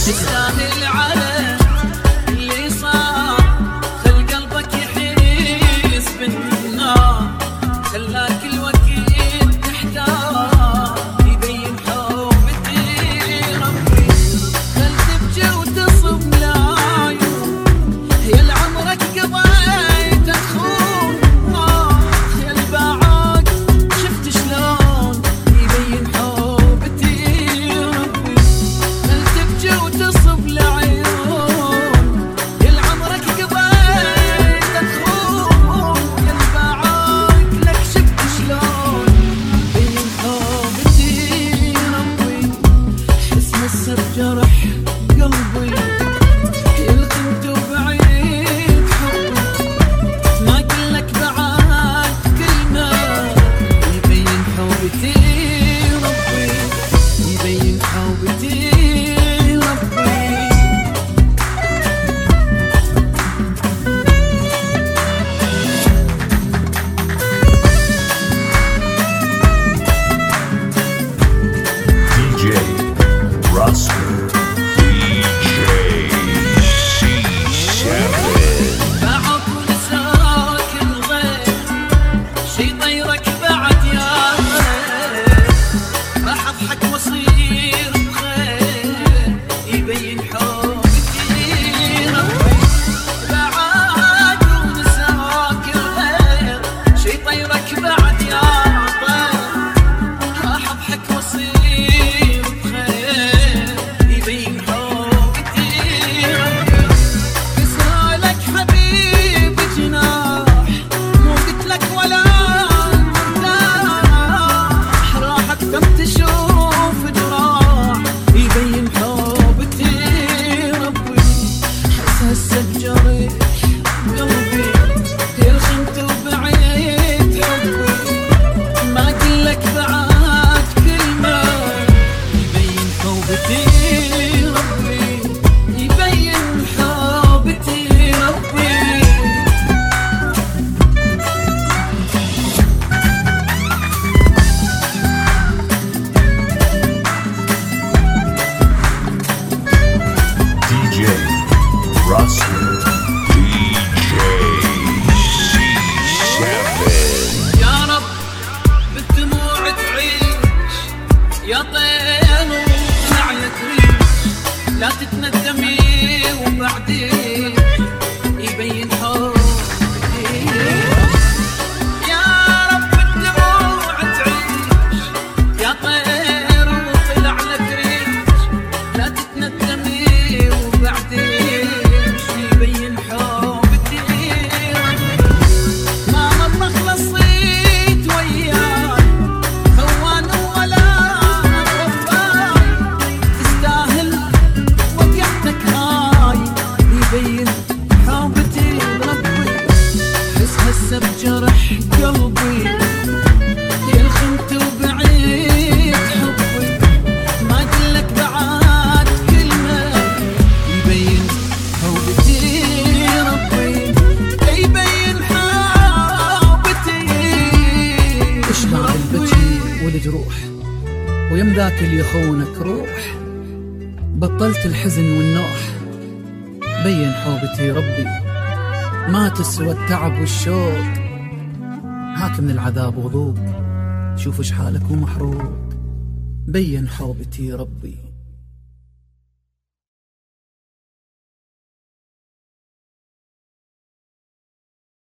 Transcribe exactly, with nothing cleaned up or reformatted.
تستاهل على اللي صار، خل قلبك يحس بالنار، خلاك الوقت تحتار، يبين حبتي ربي، خل تبكي وتصب العيون، يا لعمرك قضيت تخون، يا البعاد شفت شلون يبين حبتي ربي، خل تبكي وتصب العيون، يا لعمرك قضيت تخون، يا البعاد لك شفت شلون يبين حبتي ربي، حس مسه بجرح قلبي، يلقمت وبعيد حبي، ما قلك بعد كلمة، يبين حبتي ربي، يبين حبتي ربي. دي جي Ruster دي جي سي سبعة. باعك ونساك الغير، شي طيرك بعد يا غير، راح اضحك واصير بخير، يبين حبتي ربي، باعك ونساك الغير، شي طيرك بعد يا طير، راح اضحك واصير بخير، يبين حبتي ربي، كسرالك حبيبي جناح، مو قلتلك ولا مرتاح، راح اكثر تشوف جراح، يبين حبتي ربي، حس هسه بجرح قلبي، يرخمت وبعيد حبي، ما قلك بعد كلمة، يبين حبتي ربي، يبين حبتي ربي. دي جي Ruster دي جي سي سبعة. يا رب بالدموع تعيش، يا طير وطلعلك ريش، لا تتندمي وبعدين يبين حبتي، يا رب بالدموع تعيش، يا طير وطلعلك ريش، لا تتندمي وبعدين يبين حبتي ربي، ما مرة خلصيت وياي، خوان ولا غفاي، تستاهل وقعتك هاي، يبين حبتي ربي، حس هسه بجرح قلبي، يلخمت وبعيد حبي، ما قلك بعد كلمة، يبين حبتي ربي، يبين حبتي اشبع بالبكي والجروح، ويم ذاك اللي يخونك روح، بطلت الحزن والنوح، بين حوبتي ربي، ما تسوى التعب والشوق، هاك من العذاب وذوق، شوف اش حالك ومحروق، بين حوبتي ربي.